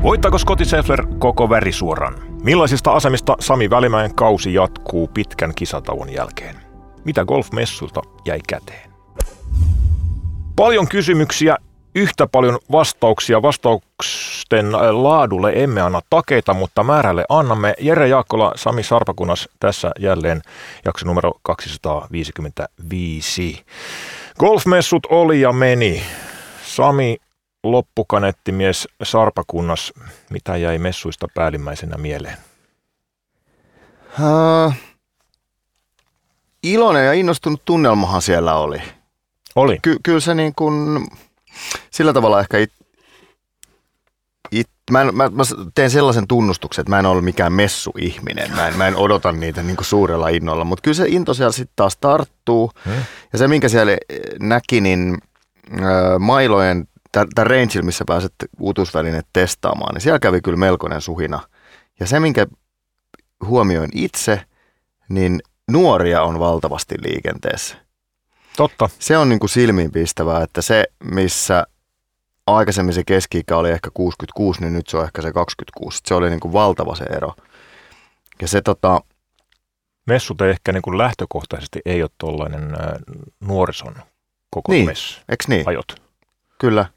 Voittaako Scottie Scheffler koko värisuoran? Millaisista asemista Sami Välimäen kausi jatkuu pitkän kisatauon jälkeen? Mitä golfmessuilta jäi käteen? Paljon kysymyksiä, yhtä paljon vastauksia. Vastausten laadulle emme anna takeita, mutta määrälle annamme. Jere Jaakkola, Sami Sarpakunnas tässä jälleen jakso numero 255. Golfmessut oli ja meni. Sami, loppukaneettimies Sarpakunnas, mitä jäi messuista päällimmäisenä mieleen? Iloinen ja innostunut tunnelmahan siellä oli. Oli. Kyllä se niin kuin, sillä tavalla ehkä mä teen sellaisen tunnustuksen, että mä en ole mikään messuihminen. Mä en odota niitä niin kuin suurella innolla, mutta kyllä se into siellä sitten taas tarttuu. Ja se, minkä siellä näki, niin mailojen, tämän rangeilla, missä pääset uutuusvälineet testaamaan, niin siellä kävi kyllä melkoinen suhina. Ja se, minkä huomioin itse, niin nuoria on valtavasti liikenteessä. Totta. Se on niin kuin silmiinpistävää, että se, missä aikaisemmin se keski-ikä oli ehkä 66, niin nyt se on ehkä se 26. Se oli niin kuin valtava se ero. Ja se Messut ei ehkä niin kuin lähtökohtaisesti ei ole tuollainen nuorison koko niin, messu. Eks niin? Ajot. Kyllä.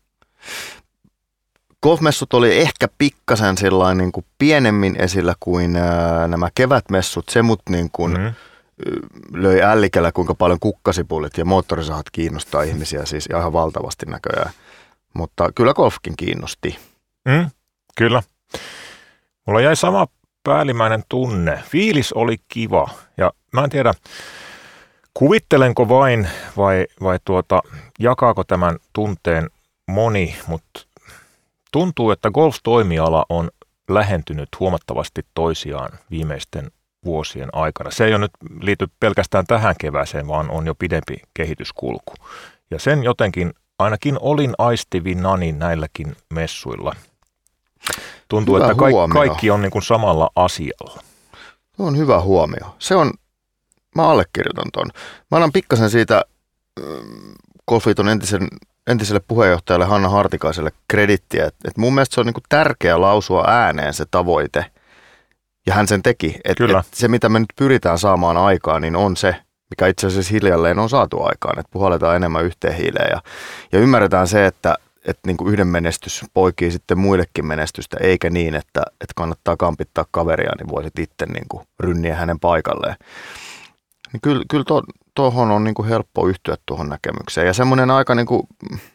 Golfmessut oli ehkä pikkasen sellainen niin kuin pienemmin esillä kuin nämä kevätmessut. Se mut niin kuin löi ällikällä, kuinka paljon kukkasipulit ja moottorisahat kiinnostaa ihmisiä, siis ihan valtavasti näköjään. Mutta kyllä golfkin kiinnosti. Kyllä. Mulla jäi sama päällimmäinen tunne. Fiilis oli kiva ja mä en tiedä, kuvittelenko vain vai jakaako tämän tunteen moni, mutta tuntuu, että golf-toimiala on lähentynyt huomattavasti toisiaan viimeisten vuosien aikana. Se ei ole nyt liity pelkästään tähän kevääseen, vaan on jo pidempi kehityskulku. Ja sen jotenkin ainakin olin aistivinani näilläkin messuilla. Tuntuu, hyvä että kaikki on niin kuin samalla asialla. Se on hyvä huomio. Mä allekirjoitan ton. Mä annan pikkasen siitä Golfliiton entiselle puheenjohtajalle Hanna Hartikaiselle kredittiä, että mun mielestä se on niin kuin tärkeää lausua ääneen se tavoite. Ja hän sen teki. Että se, mitä me nyt pyritään saamaan aikaan, niin on se, mikä itse asiassa hiljalleen on saatu aikaan. Että puhalletaan enemmän yhteen hiileen ja ymmärretään se, että niin kuin yhden menestys poikii sitten muillekin menestystä, eikä niin, että kannattaa kampittaa kaveria, niin voisit itse niin kuin rynniä hänen paikalleen. Niin kyllä tuohon on niin kuin helppo yhtyä tuohon näkemykseen. Ja semmoinen aika niin kuin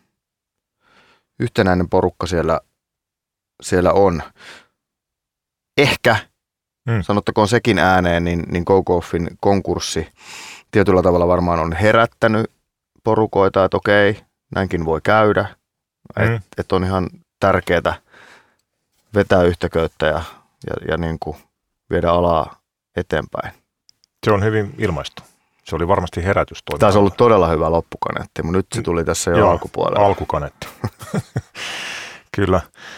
yhtenäinen porukka siellä on. Ehkä, sanottakoon sekin ääneen, niin GoGolfin konkurssi tietyllä tavalla varmaan on herättänyt porukoita, että okei, näinkin voi käydä. Että on ihan tärkeää vetää yhtä köyttä ja niin kuin viedä alaa eteenpäin. Se on hyvin ilmaistu. Se oli varmasti herätys toimintaan. Tämä olisi ollut todella hyvä loppukaneetti, mutta nyt se tuli tässä jo alkupuolella. Alkukaneetti. Kyllä.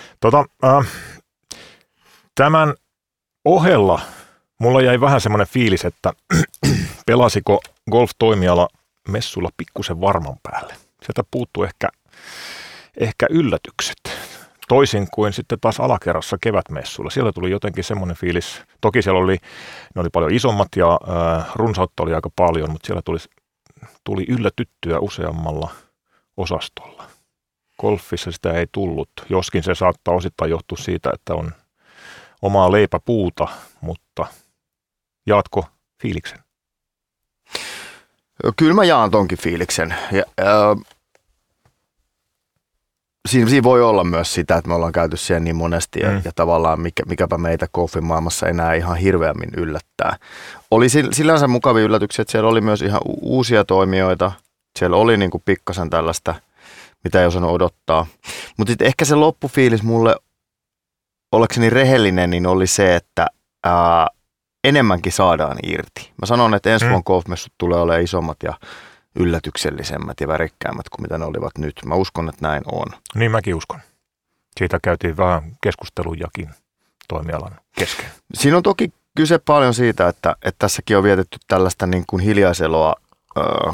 Tämän ohella mulla jäi vähän semmoinen fiilis, että pelasiko golf-toimiala messuilla pikkusen varman päälle. Sieltä puuttuu ehkä yllätykset. Toisin kuin sitten taas alakerrassa kevätmessuilla. Siellä tuli jotenkin semmoinen fiilis. Toki siellä ne oli paljon isommat ja runsautta oli aika paljon, mutta siellä tuli yllätyttyä useammalla osastolla. Golfissa sitä ei tullut, joskin se saattaa osittain johtua siitä, että on omaa leipäpuuta, mutta jaatko fiiliksen? Kyllä mä jaan tonkin fiiliksen. Siinä voi olla myös sitä, että me ollaan käyty siellä niin monesti ja tavallaan mikäpä meitä golfin maailmassa enää ihan hirveämmin yllättää. Oli sillänsä mukavia yllätyksiä, että siellä oli myös ihan uusia toimijoita. Siellä oli niin kuin pikkasen tällaista, mitä ei osannut odottaa. Mutta sitten ehkä se loppufiilis mulle, ollakseni rehellinen, niin oli se, että enemmänkin saadaan irti. Mä sanon, että ensi vuonna golfmessut tulee olemaan isommat ja yllätyksellisemmät ja värikkäämmät kuin mitä ne olivat nyt. Mä uskon, että näin on. Niin mäkin uskon. Siitä käytiin vähän keskustelujakin toimialan kesken. Siinä on toki kyse paljon siitä, että tässäkin on vietetty tällaista niin kuin hiljaiseloa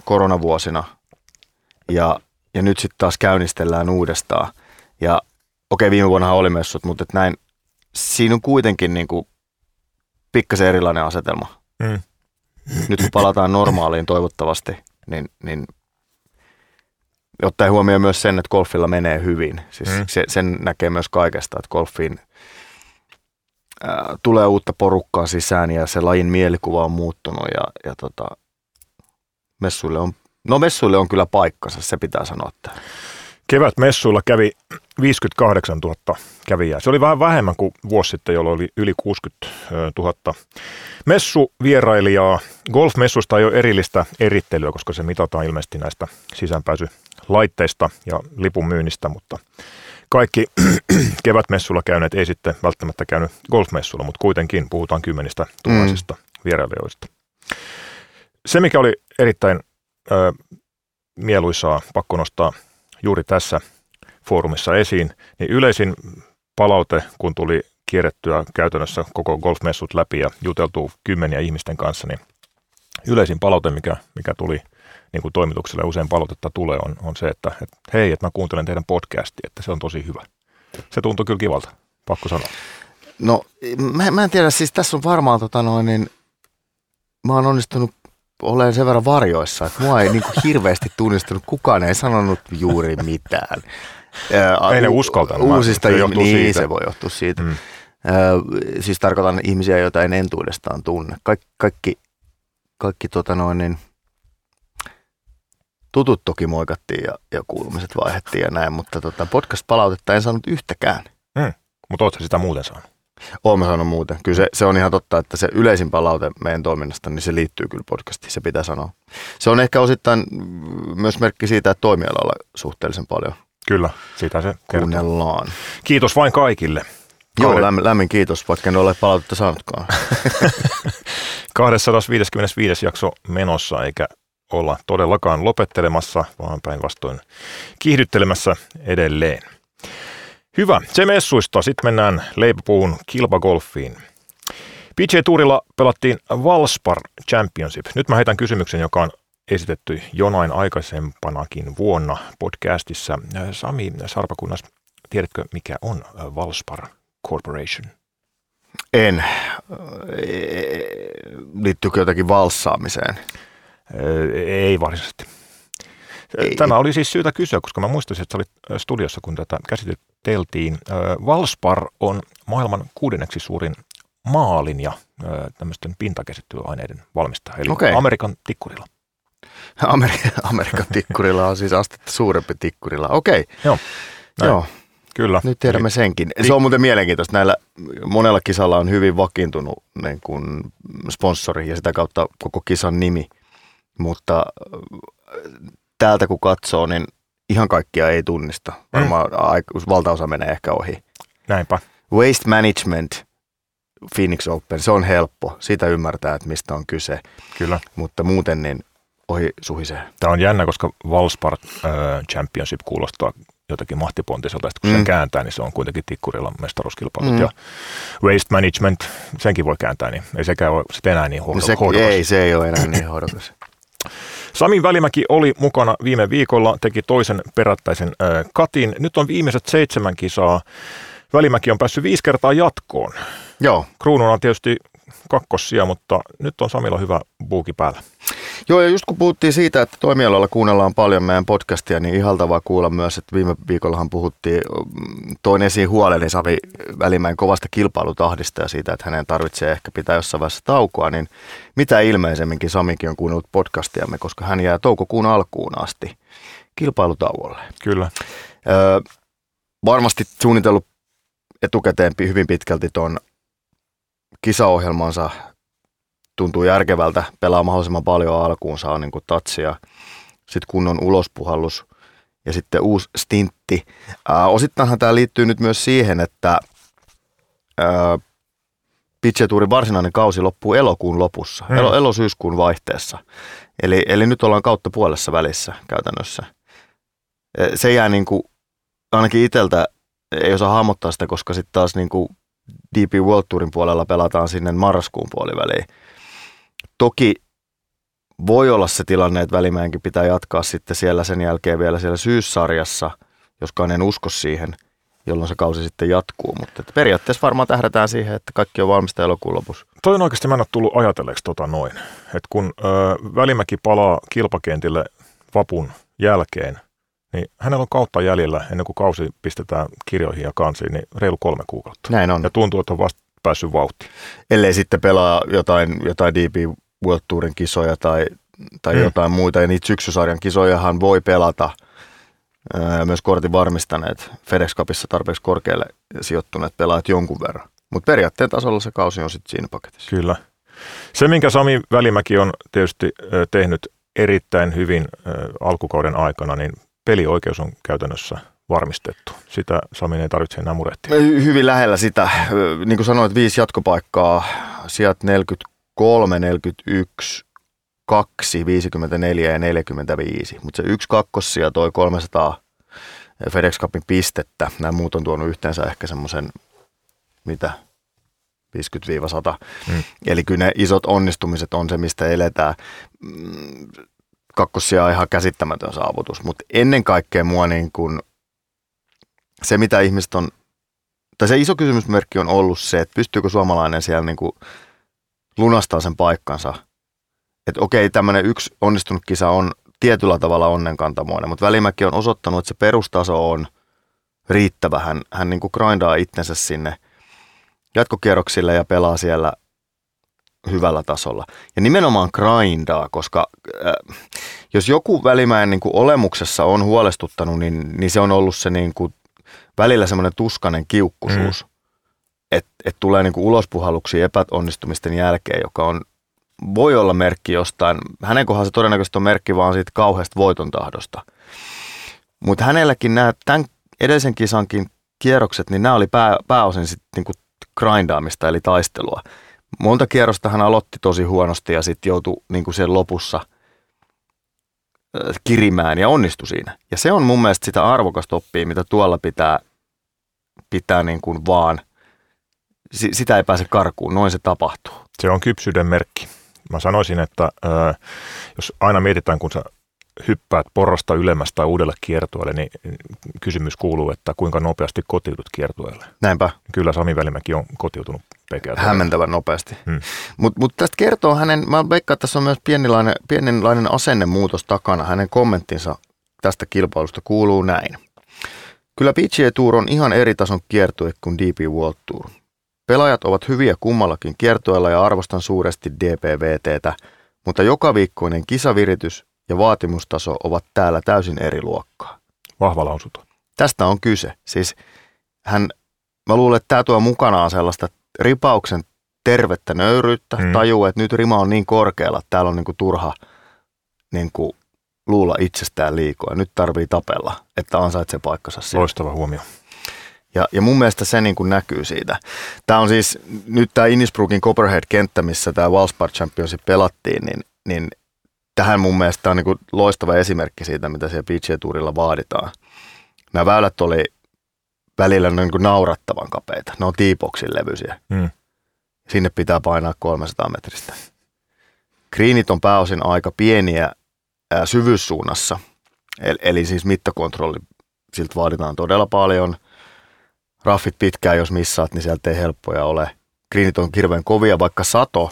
koronavuosina ja nyt sitten taas käynnistellään uudestaan. Ja okei, viime vuonnahan oli messut, mutta näin, siinä on kuitenkin niin kuin pikkasen erilainen asetelma. Nyt kun palataan normaaliin toivottavasti, niin ottaen huomioon myös sen, että golfilla menee hyvin. Siis sen näkee myös kaikesta, että golfiin tulee uutta porukkaa sisään ja se lajin mielikuva on muuttunut ja messuille on kyllä paikkansa, se pitää sanoa. Että Kevätmessuilla kävi 58 000 kävijää. Se oli vähän vähemmän kuin vuosi sitten, jolloin oli yli 60 000 messuvierailijaa. Golfmessusta ei ole erillistä erittelyä, koska se mitataan ilmeisesti näistä sisäänpääsylaitteista ja lipun myynnistä, mutta kaikki kevätmessulla käyneet ei sitten välttämättä käynyt golfmessulla, mutta kuitenkin puhutaan kymmenistä tuhansista vierailijoista. Se, mikä oli erittäin mieluisaa, pakko nostaa juuri tässä foorumissa esiin, niin yleisin palaute, kun tuli kierrettyä käytännössä koko golfmessut läpi ja juteltua kymmeniä ihmisten kanssa, niin yleisin palaute, mikä tuli niin kuin toimitukselle usein palautetta tulee, on se, että hei, että mä kuuntelen teidän podcastia, että se on tosi hyvä. Se tuntuu kyllä kivalta, pakko sanoa. No, mä en tiedä, siis tässä on varmaan niin mä oon onnistunut olen sen verran varjoissa, että mua ei niin kuin hirveästi tunnistunut, kukaan ei sanonut juuri mitään. Ei ne uskaltanut. Uusista niin, se voi johtua siitä. Siis tarkoitan ihmisiä, joita en entuudestaan tunne. Kaikki tutut toki moikattiin ja kuulumiset vaihdettiin ja näin, mutta podcast-palautetta en saanut yhtäkään. Mutta ootko sitä muuten saanut? Oon mä sanonut muuten. Kyllä se on ihan totta, että se yleisin palaute meidän toiminnasta, niin se liittyy kyllä podcastiin, se pitää sanoa. Se on ehkä osittain myös merkki siitä, että toimialalla suhteellisen paljon. Kyllä, siitä se kuunnellaan. Kiitos vain kaikille. Joo, lämmin kiitos, vaikka en ole palautetta saanutkaan. 255. jakso menossa, eikä olla todellakaan lopettelemassa, vaan päinvastoin kiihdyttelemässä edelleen. Hyvä, se messuista. Sitten mennään leipäpuuhun kilpagolfiin. PGA Tourilla pelattiin Valspar Championship. Nyt mä heitän kysymyksen, joka on esitetty jonain aikaisempanakin vuonna podcastissa. Sami Sarpakunnas, tiedätkö mikä on Valspar Corporation? En. Liittyykö jotakin valssaamiseen? Ei varsinaisesti. Tämä oli siis syytä kysyä, koska mä muistaisin, että sä olit studiossa, kun tätä käsiteltiin. Valspar on maailman 6. suurin maalin ja tämmöisten pintakäsittelyaineiden valmistaja, eli Amerikan tikkurilla. Amerikan tikkurilla on siis astetta suurempi tikkurilla. Okei. Joo. Kyllä. Nyt tiedämme senkin. Se on muuten mielenkiintoista. Näillä monella kisalla on hyvin vakiintunut niin kuin sponsori ja sitä kautta koko kisan nimi, mutta täältä kun katsoo, niin ihan kaikkia ei tunnista. Varmaan valtaosa menee ehkä ohi. Näinpä. Waste Management, Phoenix Open, se on helppo. Siitä ymmärtää, että mistä on kyse. Kyllä. Mutta muuten niin ohi suhisee. Tämä on jännä, koska Valspar Championship kuulostaa jotenkin mahtipontiselta. Kun sen kääntää, niin se on kuitenkin tikkurilla mestaruuskilpailut. Ja Waste Management, senkin voi kääntää, niin ei sekään ole sitten enää niin hohdokas. Ei, se ei ole enää niin hohdokas. Sami Välimäki oli mukana viime viikolla, teki toisen perättäisen katin. Nyt on viimeiset 7 kisaa. Välimäki on päässyt 5 kertaa jatkoon. Joo. Kruununa tietysti kakkosia, mutta nyt on Samilla hyvä buuki päällä. Joo, ja just kun puhuttiin siitä, että toimialalla kuunnellaan paljon meidän podcastia, niin ihaltavaa kuulla myös, että viime viikollahan toin esiin huoleni Sami Välimäen kovasta kilpailutahdista ja siitä, että hänen tarvitsee ehkä pitää jossain vaiheessa taukoa, niin mitä ilmeisemminkin Samikin on kuunnellut podcastiamme, koska hän jää toukokuun alkuun asti kilpailutauolle. Kyllä. Varmasti suunnitellut etukäteen hyvin pitkälti tuon kisaohjelmansa. Tuntuu järkevältä pelaa mahdollisimman paljon alkuun, saa niin kuin tatsia, sitten kunnon ulospuhallus ja sitten uusi stintti. Osittainhan tämä liittyy nyt myös siihen, että PGA Tourin varsinainen kausi loppuu elokuun lopussa, elosyyskuun vaihteessa. Eli nyt ollaan kautta puolessa välissä käytännössä. Se jää niin kuin, ainakin itseltä ei osaa hahmottaa sitä, koska sitten taas niin kuin DP World Tourin puolella pelataan sinne marraskuun puoliväliin. Toki voi olla se tilanne, että Välimäenkin pitää jatkaa sitten siellä sen jälkeen vielä siellä syyssarjassa, joskaan en usko siihen. jolloin se kausi sitten jatkuu. Mutta periaatteessa varmaan tähdätään siihen, että kaikki on valmista elokuun lopussa. Toi on oikeasti, mä en ole tullut ajatelleeksi noin. Että kun Välimäki palaa kilpakentille vapun jälkeen, niin hänellä on kautta jäljellä, ennen kuin kausi pistetään kirjoihin ja kansiin, niin reilu 3 kuukautta. Näin on. Ja tuntuu, että on vasta päässyt vauhtiin. Ellei sitten pelaa jotain DP World Tourin kisoja tai jotain muita. Ja niitä syksysarjan kisojahan voi pelata myös kortin varmistaneet FedEx Cupissa tarpeeksi korkealle sijoittuneet pelaajat jonkun verran. Mutta periaatteen tasolla se kausi on sitten siinä paketissa. Kyllä. Se, minkä Sami Välimäki on tietysti tehnyt erittäin hyvin alkukauden aikana, niin pelioikeus on käytännössä varmistettu. Sitä Sami ei tarvitse enää murehtia. Hyvin lähellä sitä. Niin kuin sanoit, 5 jatkopaikkaa, sijat 43, 41, 2, 54 ja 45. Mutta se 1 kakkossija toi 300 FedEx Cupin pistettä. Nämä muut on tuonut yhteensä ehkä semmoisen, 50-100. Eli kyllä ne isot onnistumiset on se, mistä eletään. Kakkossija on ihan käsittämätön saavutus, mutta ennen kaikkea mua niin kuin se, mitä ihmiset on, tai se iso kysymysmerkki on ollut se, että pystyykö suomalainen siellä niin kuin lunastaa sen paikkansa. Että okei, tämmöinen yksi onnistunut kisa on tietyllä tavalla onnenkantamoinen, mutta Välimäki on osoittanut, että se perustaso on riittävä. Hän niin kuin grindaa itsensä sinne jatkokierroksille ja pelaa siellä hyvällä tasolla. Ja nimenomaan grindaa, koska jos joku Välimäen niin kuin olemuksessa on huolestuttanut, niin se on ollut se niin kuin välillä semmoinen tuskainen kiukkuisuus, että tulee niin kuin ulospuhalluksia epäonnistumisten jälkeen, joka voi olla merkki jostain. Hänen kohdalla se todennäköisesti on merkki vaan siitä kauheasta voiton tahdosta. Mutta hänelläkin nämä tämän edellisen kisankin kierrokset, niin nämä oli pääosin sitten niin kuin grindaamista eli taistelua. Monta kierrosta hän aloitti tosi huonosti ja sitten joutui niin kuin sen lopussa kirimään ja onnistui siinä. Ja se on mun mielestä sitä arvokasta oppia, mitä tuolla pitää niin kuin vaan, sitä ei pääse karkuun, noin se tapahtuu. Se on kypsyyden merkki. Mä sanoisin, että jos aina mietitään, kun sä hyppäät porrasta ylemmästä tai uudelle kiertueelle, niin kysymys kuuluu, että kuinka nopeasti kotiutut kiertueelle. Näinpä. Kyllä Sami Välimäki on kotiutunut PGA. Hämmentävän nopeasti. Mut tästä kertoo mä veikkaan, että tässä on myös pienilainen asennemuutos takana. Hänen kommenttinsa tästä kilpailusta kuuluu näin. Kyllä PGA Tour on ihan eri tason kiertue kuin DP World Tour. Pelaajat ovat hyviä kummallakin kiertueella ja arvostan suuresti DPVTtä, mutta jokaviikkoinen kisaviritys ja vaatimustaso ovat täällä täysin eri luokkaa. Vahva lausunto. Tästä on kyse. Siis mä luulen, että tämä tuo mukanaan sellaista ripauksen tervettä nöyryyttä, tajuu, että nyt rima on niin korkealla, että täällä on niinku turha niinku luulla itsestään liikoa. Nyt tarvii tapella, että ansaitsee paikkansa siellä. Loistava huomio. Ja mun mielestä se niin kuin näkyy siitä. Tämä on siis nyt tämä Innisbruckin Copperhead-kenttä, missä tämä Valspar Championship pelattiin, niin tähän mun mielestä on niin kuin loistava esimerkki siitä, mitä siellä PGA Tourilla vaaditaan. Nämä väylät oli välillä niin kuin naurattavan kapeita. Ne on T-boxin levyisiä. Sinne pitää painaa 300 metristä. Greenit on pääosin aika pieniä syvyyssuunnassa, eli siis mittakontrolli, siltä vaaditaan todella paljon. Raffit pitkään, jos missaat, niin sieltä ei helppoja ole. Greenit on hirveän kovia, vaikka sato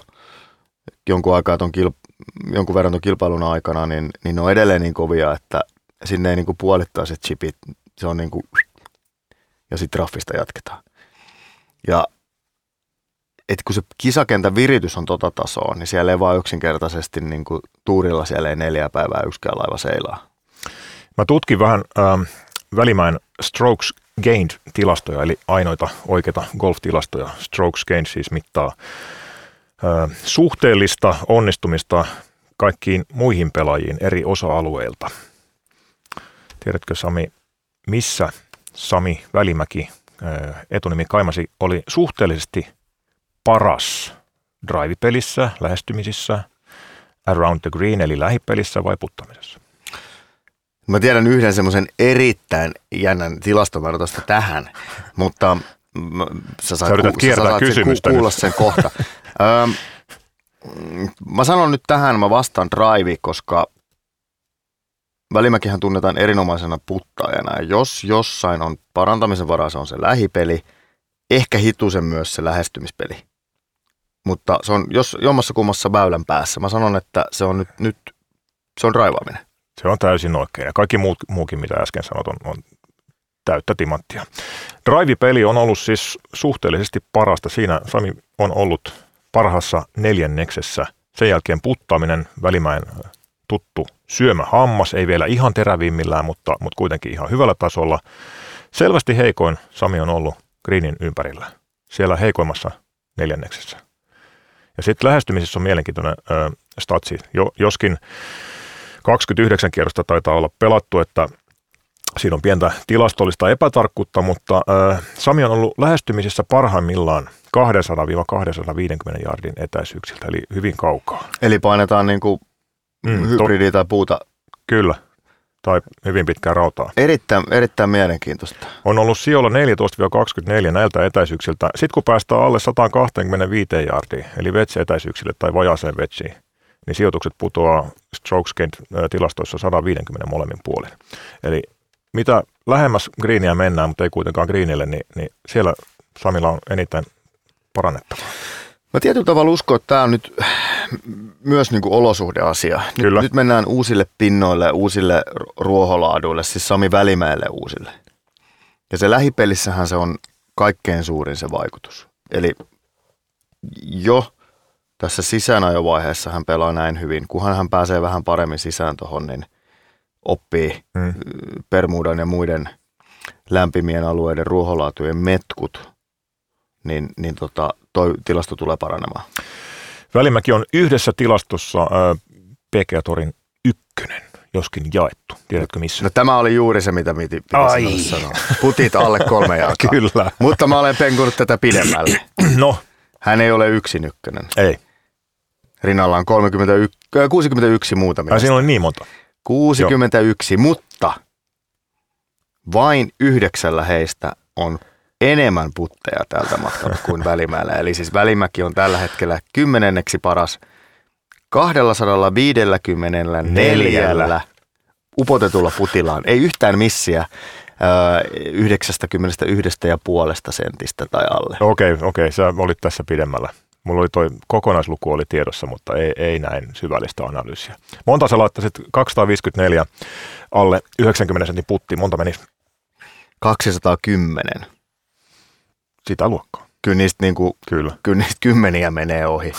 jonkun verran ton kilpailun aikana, niin ne on edelleen niin kovia, että sinne ei niin kuin puolittaiset chipit, se on niin kuin, ja sitten raffista jatketaan. Ja että kun se kisakentän viritys on tota tasoa, niin siellä ei vaan yksinkertaisesti niin kuin tuurilla siellä ei 4 päivää yksikään laiva seilaa. Mä tutkin vähän Välimäen strokes gained-tilastoja, eli ainoita oikeita golf-tilastoja. Strokes gained siis mittaa suhteellista onnistumista kaikkiin muihin pelaajiin eri osa-alueilta. Tiedätkö Sami, missä Sami Välimäki, etunimi Kaimasi, oli suhteellisesti paras drive-pelissä, lähestymisissä, around the green eli lähipelissä vai puttamisessa? Mä tiedän yhden semmoisen erittäin jännän tilastomäärätöstä tähän, mutta sä saat kuulla sen kohta. Mä sanon nyt tähän, mä vastaan drive, koska Välimäkihän tunnetaan erinomaisena puttaajana, ja jos jossain on parantamisen varaa, se on se lähipeli, ehkä hitusen myös se lähestymispeli. Mutta se on jos jommassa kummassa väylän päässä. Mä sanon, että se on nyt se on raivaaminen. Se on täysin oikein, ja kaikki muukin, mitä äsken sanot, on täyttä timanttia. Drive-peli on ollut siis suhteellisesti parasta. Siinä Sami on ollut parhaassa neljänneksessä. Sen jälkeen puttaaminen, Välimäen tuttu syömähammas, ei vielä ihan terävimmillään, mutta kuitenkin ihan hyvällä tasolla. Selvästi heikoin Sami on ollut greenin ympärillä, siellä heikoimmassa neljänneksessä. Ja sitten lähestymisessä on mielenkiintoinen statsi, joskin 29 kierrosta taitaa olla pelattu, että siinä on pientä tilastollista epätarkkuutta, mutta Sami on ollut lähestymisessä parhaimmillaan 200-250 jardin etäisyyksiltä, eli hyvin kaukaa. Eli painetaan niin kuin hybridiä tai puuta. Kyllä, tai hyvin pitkää rautaa. Erittäin mielenkiintoista. On ollut sijoilla 14-24 näiltä etäisyyksiltä. Sitten kun päästään alle 125 jardiin, eli wedge-etäisyyksille tai vajaaseen wedgiin, niin sijoitukset putoaa strokes gained tilastoissa 150 molemmin puolin. Eli mitä lähemmäs greeniä mennään, mutta ei kuitenkaan greenille, niin siellä Samilla on eniten parannettavaa. Mä tietyllä tavalla uskon, että tämä on nyt myös niin kuin olosuhdeasia. Nyt mennään uusille pinnoille, uusille ruoholaaduille, siis Sami Välimäelle uusille. Ja se lähipelissähän se on kaikkein suurin se vaikutus. Eli jo tässä sisäänajovaiheessa hän pelaa näin hyvin. Kunhan hän pääsee vähän paremmin sisään tuohon, niin oppii Bermudan ja muiden lämpimien alueiden ruoholaatujen metkut, niin toi tilasto tulee paranemaan. Välimäki on yhdessä tilastossa PGA Tourin ykkönen, joskin jaettu. Tiedätkö missä? No tämä oli juuri se, mitä piti sanoa. Putit alle 3 jalkaa. Kyllä. Mutta mä olen penkunut tätä pidemmälle. No. Hän ei ole yksin ykkönen. Ei. Rinnalla on 61 muuta miestä. Siinä oli niin monta. 61, joo. Mutta vain 9 heistä on enemmän putteja tältä matkalta kuin Välimäellä. Eli siis Välimäki on tällä hetkellä 10. paras 254 upotetulla putillaan. Ei yhtään missiä 91,5 sentistä tai alle. Okei, sä olit tässä pidemmällä. Mulla oli toi kokonaisluku oli tiedossa, mutta ei näin syvällistä analyysiä. Monta sä laittaisit 254 alle 90 sentin putti, monta menisi? 210. Sitä luokkaa. Kyllä niistä, kyllä niistä kymmeniä menee ohi.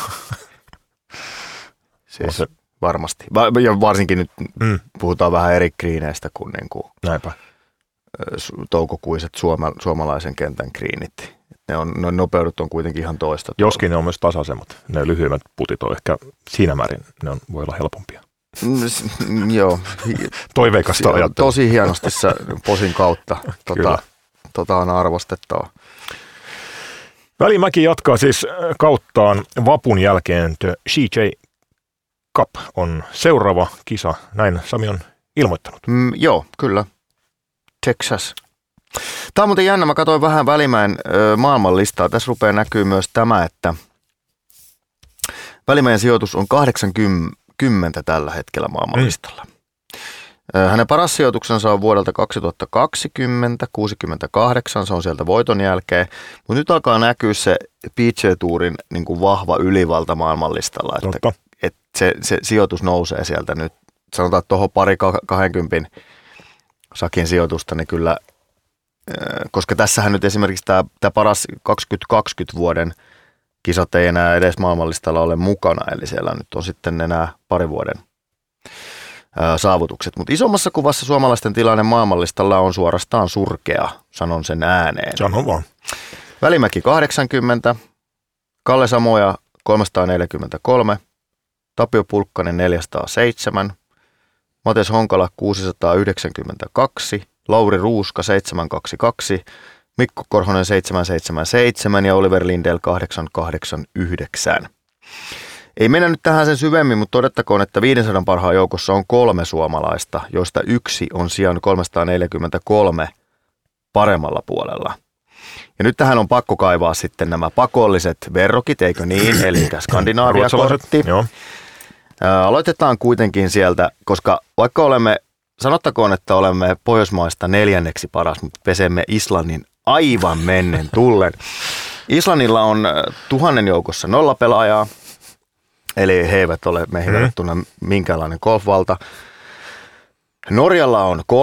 Siis varmasti. Ja varsinkin nyt puhutaan vähän eri greeneistä kuin näinpä. Toukokuiset suomalaisen kentän greenit. Ne nopeudut on kuitenkin ihan toista. Joskin ne on myös tasaisemmat. Ne lyhyemmät putit on ehkä siinä määrin, voi olla helpompia. Joo. Toiveikasta ajattelua. Tosi hienosti posin kautta. On arvostettava. Välimäki jatkaa siis kauttaan vapun jälkeen. The CJ Cup on seuraava kisa. Näin Sami on ilmoittanut. Joo, kyllä. Texas. Tämä on muuten jännä. Mä katsoin vähän Välimäen maailmanlistaa. Tässä rupeaa näkyy myös tämä, että Välimäen sijoitus on 80 tällä hetkellä maailmanlistalla. Hänen paras sijoituksensa on vuodelta 2020, 68, se on sieltä voiton jälkeen. Mutta nyt alkaa näkyä se PGA Tourin niin kuin vahva ylivalta maailmanlistalla, että se sijoitus nousee sieltä nyt. Sanotaan, että tuohon pari 20 sakin sijoitusta, niin kyllä, koska tässähän nyt esimerkiksi tämä paras 2020 vuoden kisat ei enää edes maailmanlistalla ole mukana, eli siellä nyt on sitten enää pari vuoden saavutukset. Mutta isommassa kuvassa suomalaisten tilanne maailmanlistalla on suorastaan surkea, sanon sen ääneen. Sano vaan. Välimäki 80, Kalle Samoja 343, Tapio Pulkkanen 407, Mates Honkala 692, Lauri Ruuska 722, Mikko Korhonen 777 ja Oliver Lindell 889. Ei mennä nyt tähän sen syvemmin, mutta todettakoon, että 500 parhaan joukossa on 3 suomalaista, joista yksi on sijaan 343 paremmalla puolella. Ja nyt tähän on pakko kaivaa sitten nämä pakolliset verrokit, eikö niin? Eli Skandinavia-kortti. Aloitetaan kuitenkin sieltä, koska vaikka olemme sanottakoon, että olemme Pohjoismaista 4. paras, mutta pesemme Islannin aivan mennen tullen. Islannilla on 1000 joukossa 0 pelaajaa, eli he eivät ole meihin verrattuna minkäänlainen golfvalta. Norjalla on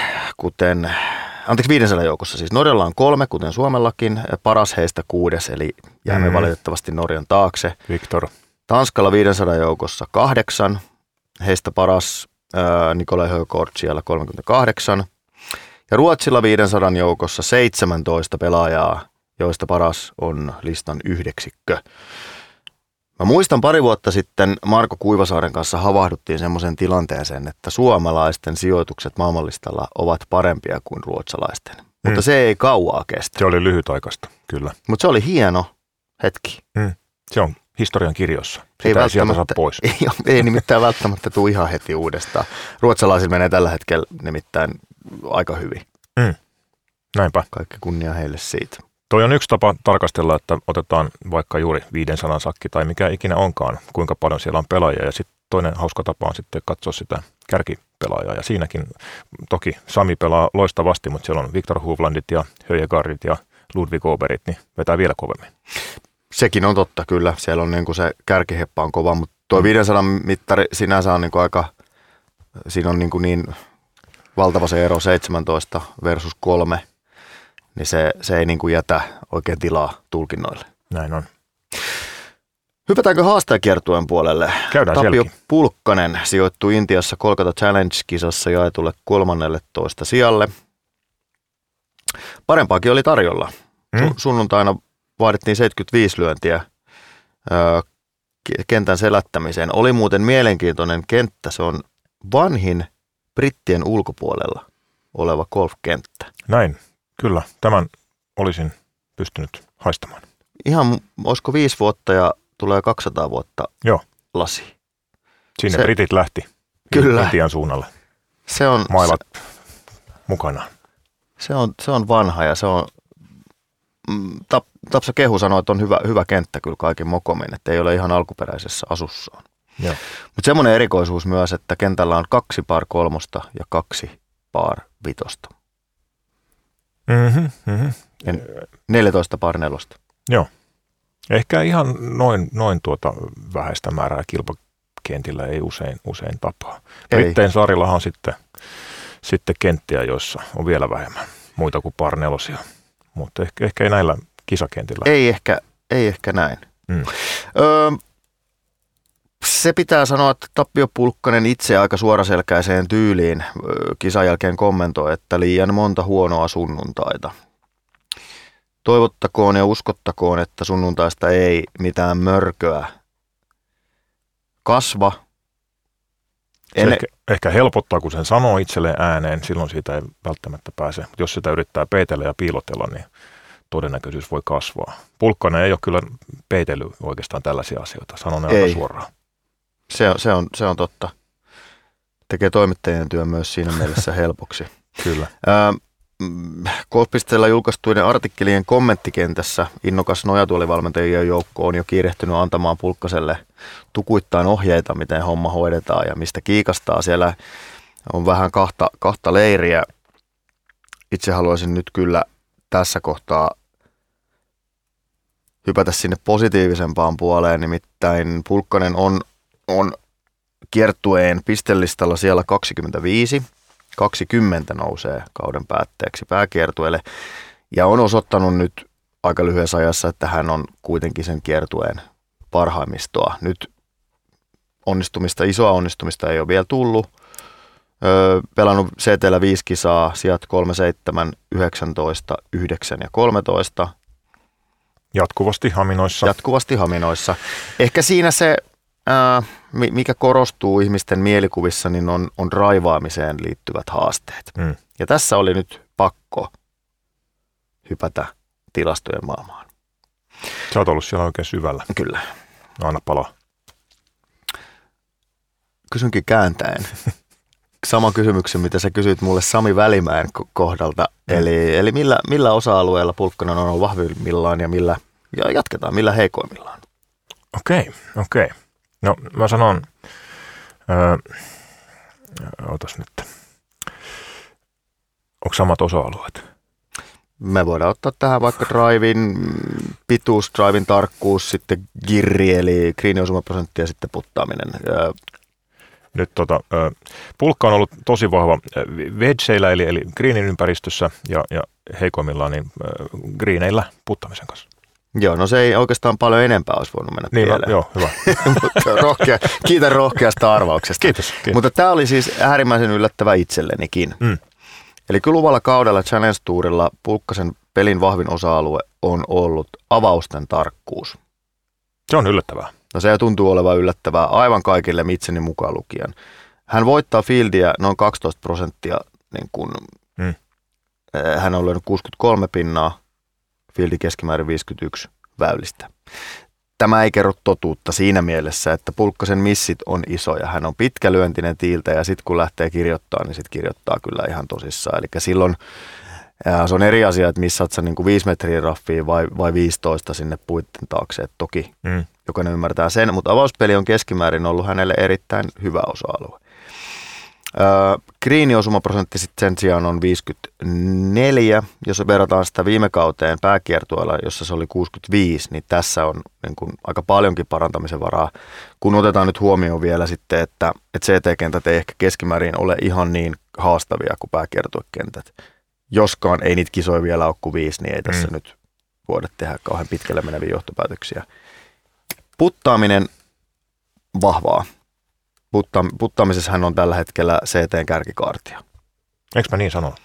500 joukossa, siis Norjalla on 3, kuten Suomellakin, paras heistä 6, eli jäämme valitettavasti Norjan taakse. Victor. Tanskalla 500 joukossa 8, heistä paras Nikolai Högård siellä 38. Ja Ruotsilla 500 joukossa 17 pelaajaa, joista paras on listan 9. Mä muistan pari vuotta sitten Marko Kuivasaaren kanssa havahduttiin semmoisen tilanteeseen, että suomalaisten sijoitukset maailmanlistalla ovat parempia kuin ruotsalaisten. Mutta se ei kauaa kestä. Se oli lyhytaikaista, kyllä. Mutta se oli hieno hetki. Se on historian kirjossa. Sitä ei sieltä saa pois. Ei nimittäin välttämättä tule ihan heti uudestaan. Ruotsalaisilla menee tällä hetkellä nimittäin aika hyvin. Näinpä. Kaikki kunnia heille siitä. Toi on yksi tapa tarkastella, että otetaan vaikka juuri 500 sakki tai mikä ikinä onkaan, kuinka paljon siellä on pelaajia. Ja sitten toinen hauska tapa on sitten katsoa sitä kärkipelaajaa. Ja siinäkin toki Sami pelaa loistavasti, mutta siellä on Viktor Hovlandit ja Höjegardit ja Ludvig Åbergit, niin vetää vielä kovemmin. Sekin on totta kyllä. Siellä on niin kuin se kärkiheppa on kova, mutta tuo 500 mittari sinänsä on niin kuin siinä on niin valtava se ero 17 versus 3. Niin se ei niin kuin jätä oikein tilaa tulkinnoille. Näin on. Hypätäänkö haastajakiertueen puolelle? Käydään Tapio sielläkin. Pulkkanen sijoittui Intiassa Kolkata Challenge-kisassa jaetulle 13. sijalle. Parempaakin oli tarjolla. Sunnuntaina vaadittiin 75 lyöntiä kentän selättämiseen. Oli muuten mielenkiintoinen kenttä. Se on vanhin brittien ulkopuolella oleva golfkenttä. Näin. Kyllä, tämän olisin pystynyt haistamaan. Ihan, olisiko 5 vuotta ja tulee 200 vuotta lasi. Sinne britit lähti Intian suunnalle. Se on, mailat mukana. Se on vanha ja se on, Tapsa Kehu sanoi, että on hyvä kenttä kyllä kaikin mokomin, että ei ole ihan alkuperäisessä asussaan. Mutta semmoinen erikoisuus myös, että kentällä on 2 par 3 ja 2 par 5. 14 par 4. Joo. Ehkä ihan noin vähäistä määrää kilpakentillä ei usein tapaa. Brittein saarillahan on sitten kenttiä, joissa on vielä vähemmän muita kuin par 4. Mutta ehkä ei näillä kisakentillä. Ei ehkä näin. Se pitää sanoa, että Tapio Pulkkanen itse aika suoraselkäiseen tyyliin kisan jälkeen kommentoi, että liian monta huonoa sunnuntaita. Toivottakoon ja uskottakoon, että sunnuntaista ei mitään mörköä kasva. Ehkä helpottaa, kun sen sanoo itselleen ääneen, silloin siitä ei välttämättä pääse. Mutta jos sitä yrittää peitellä ja piilotella, niin todennäköisyys voi kasvaa. Pulkkanen ei ole kyllä peitellyt oikeastaan tällaisia asioita, sanon ne aika suoraan. Se on totta. Tekee toimittajien työ myös siinä mielessä helpoksi. Kyllä. Golf.c:llä julkaistuinen artikkelien kommenttikentässä innokas nojatuolivalmentajien joukko on jo kiirehtynyt antamaan Pulkkaselle tukuittain ohjeita, miten homma hoidetaan ja mistä kiikastaa. Siellä on vähän kahta leiriä. Itse haluaisin nyt kyllä tässä kohtaa hypätä sinne positiivisempaan puoleen, nimittäin Pulkkanen on kiertueen pistelistalla siellä 25. 20 nousee kauden päätteeksi pääkiertueelle ja on osoittanut nyt aika lyhyessä ajassa, että hän on kuitenkin sen kiertueen parhaimmistoa. Nyt isoa onnistumista ei ole vielä tullut. Pelannut CT:llä 5 kisaa, sijat 3, 7, 19, 9 ja 13. Jatkuvasti haminoissa. Ehkä siinä se, mikä korostuu ihmisten mielikuvissa, niin on raivaamiseen liittyvät haasteet. Ja tässä oli nyt pakko hypätä tilastojen maailmaan. Sä oot ollut siellä oikein syvällä. Kyllä. Anna palaa. Kysynkin kääntäen. Sama kysymyksen, mitä sä kysyit mulle Sami Välimäen kohdalta. Eli millä osa-alueella Pulkkanen on vahvimmillaan ja jatketaan millä heikoimmillaan? Okei. No mä sanon, otas nyt. Onko samat osa-alueet? Me voidaan ottaa tähän vaikka drivein pituus, drivein tarkkuus, sitten girri eli greeniosumaprosentti ja sitten puttaaminen. Nyt pulkka on ollut tosi vahva wedgeillä eli greenin ympäristössä ja heikoimmillaan niin greeneillä puttamisen kanssa. Joo, no se ei oikeastaan paljon enempää olisi voinut mennä niin, joo, hyvä. Kiitän rohkeasta arvauksesta. Kiitos. Mutta tämä oli siis äärimmäisen yllättävä itsellenikin. Eli kuluvalla kaudella Challenge Tourilla Pulkkasen pelin vahvin osa-alue on ollut avausten tarkkuus. Se on yllättävää. No se tuntuu olevan yllättävää aivan kaikille, itseni mukaan lukien. Hän voittaa fieldiä noin 12%, niin kun, hän on löynyt 63 pinnaa, fieldi keskimäärin 51 väylistä. Tämä ei kerro totuutta siinä mielessä, että Pulkkasen missit on isoja. Hän on pitkälyöntinen tiiltä ja sitten kun lähtee kirjoittaa, niin sitten kirjoittaa kyllä ihan tosissaan. Eli silloin se on eri asia, että missaat sä niin kuin 5 metriä raffiin vai 15 sinne puitten taakse. Et toki jokainen ymmärtää sen, mutta avauspeli on keskimäärin ollut hänelle erittäin hyvä osa-alue. Greeniosumaprosentti sitten sen sijaan on 54, jos verrataan sitä viime kauteen pääkiertueella, jossa se oli 65, niin tässä on niin kuin aika paljonkin parantamisen varaa, kun otetaan nyt huomioon vielä sitten, että CT-kentät ei ehkä keskimäärin ole ihan niin haastavia kuin pääkiertuekentät. Joskaan ei niitä kisoja vielä ole kuin 5, niin ei tässä nyt voida tehdä kauhean pitkälle meneviä johtopäätöksiä. Puttaaminen vahvaa. Puttaamisessa hän on tällä hetkellä CT:n kärkikaartia. Eikö mä niin sanonut?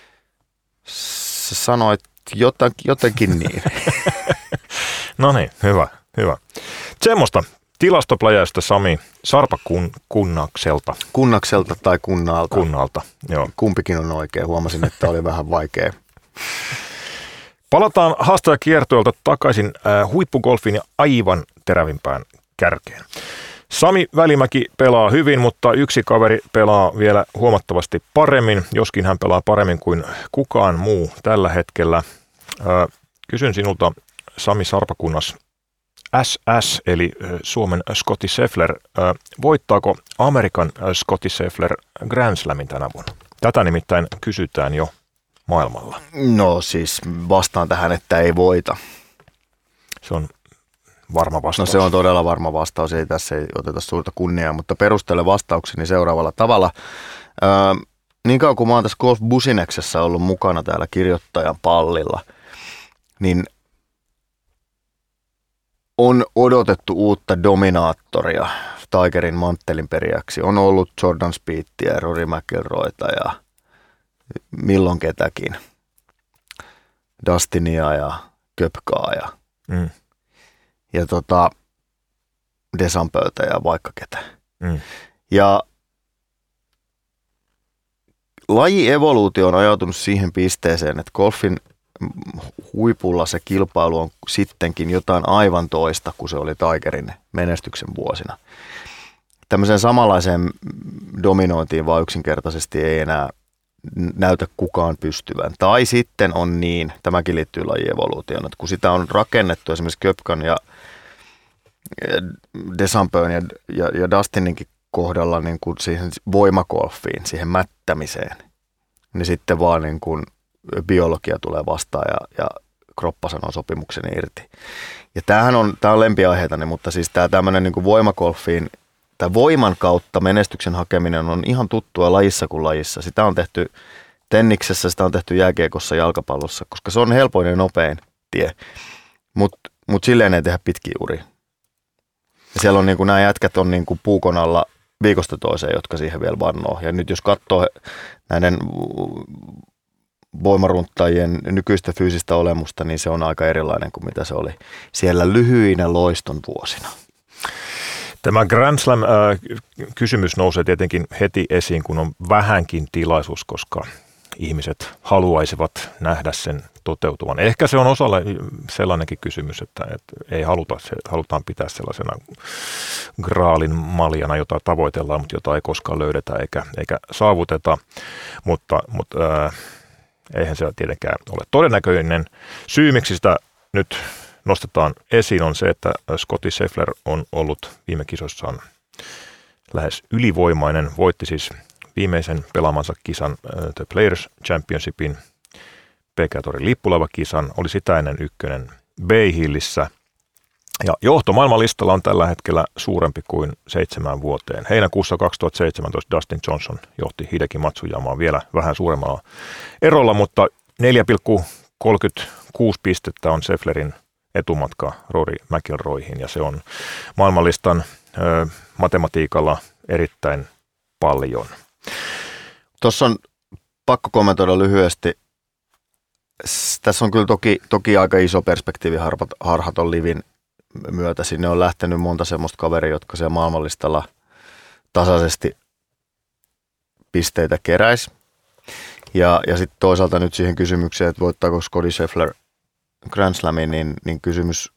Sä sanoit jotenkin niin. No niin, hyvä. Semmoista tilastopläjäystä Sami Sarpakunnakselta. Kunnakselta tai kunnalta. Kunnalta, joo. Kumpikin on oikein. Huomasin, että oli vähän vaikea. Palataan haastajakiertueelta takaisin huippugolfin ja aivan terävimpään kärkeen. Sami Välimäki pelaa hyvin, mutta yksi kaveri pelaa vielä huomattavasti paremmin, joskin hän pelaa paremmin kuin kukaan muu tällä hetkellä. Kysyn sinulta, Sami Sarpakunnas, SS eli Suomen Scottie Scheffler, voittaako Amerikan Scottie Scheffler Grand Slamin tänä vuonna? Tätä nimittäin kysytään jo maailmalla. No siis vastaan tähän, että ei voita. Se on varma vastaus. No se on todella varma vastaus, tässä ei oteta suurta kunniaa, mutta perustele vastaukseni seuraavalla tavalla. Niin kauan kuin mä oon tässä Golf Busineksessa ollut mukana täällä kirjoittajan pallilla, niin on odotettu uutta dominaattoria Tigerin manttelin perijäksi. On ollut Jordan Spiethia, Rory McIlroyta ja milloin ketäkin. Dustinia ja Köpkaa ja Desampöitä ja vaikka ketä. Ja lajievoluutio on ajautunut siihen pisteeseen, että golfin huipulla se kilpailu on sittenkin jotain aivan toista kuin se oli Tigerin menestyksen vuosina. Tämmöiseen samanlaiseen dominointiin vaan yksinkertaisesti ei enää näytä kukaan pystyvän. Tai sitten on niin, tämäkin liittyy lajievoluutioon, että kun sitä on rakennettu esimerkiksi Köpkan ja Desampön ja Dustininkin kohdalla niin kuin siihen voimagolfiin, siihen mättämiseen, niin sitten vaan niin kuin biologia tulee vastaan ja kroppa sanoo sopimuksen irti. Ja tämä on lempiaiheitani, mutta siis tämä tämmöinen niin kuin voimagolfiin, tämä voiman kautta menestyksen hakeminen on ihan tuttua lajissa kuin lajissa. Sitä on tehty tenniksessä, sitä on tehty jääkiekossa, jalkapallossa, koska se on helpoin ja nopein tie. Mut silleen ei tehdä pitkiä uria. Ja siellä on niin kuin, nämä jätkät on niin kuin puukon alla viikosta toiseen, jotka siihen vielä vannoo. Ja nyt jos katsoo näiden voimarunttajien nykyistä fyysistä olemusta, niin se on aika erilainen kuin mitä se oli siellä lyhyinä loiston vuosina. Tämä Grand Slam-kysymys nousee tietenkin heti esiin, kun on vähänkin tilaisuus, koska ihmiset haluaisivat nähdä sen toteutuvan. Ehkä se on osalle sellainenkin kysymys, että ei halutaan pitää sellaisena graalin maljana, jota tavoitellaan, mutta jota ei koskaan löydetä eikä saavuteta, mutta eihän se tietenkään ole todennäköinen. Syy, miksi sitä nyt nostetaan esiin, on se, että Scottie Scheffler on ollut viime kisoissaan lähes ylivoimainen. Voitti siis viimeisen pelaamansa kisan The Players Championshipin PGA-tourin lippulaivakisan, oli sitä ennen ykkönen Bay Hillissä. Ja johto maailmanlistalla on tällä hetkellä suurempi kuin 7 vuoteen. Heinäkuussa 2017 Dustin Johnson johti Hideki Matsuyamaa vielä vähän suuremmalla erolla, mutta 4,36 pistettä on Schefflerin etumatka Rory McIlroyhin, ja se on maailmanlistan matematiikalla erittäin paljon. Tuossa on pakko kommentoida lyhyesti. Tässä on kyllä toki aika iso perspektiivi harhaton livin myötä. Sinne on lähtenyt monta semmoista kaveria, jotka siellä maailmanlistalla tasaisesti pisteitä keräisi. Ja sitten toisaalta nyt siihen kysymykseen, että voittaako Scottie Scheffler Grand Slamin, niin kysymys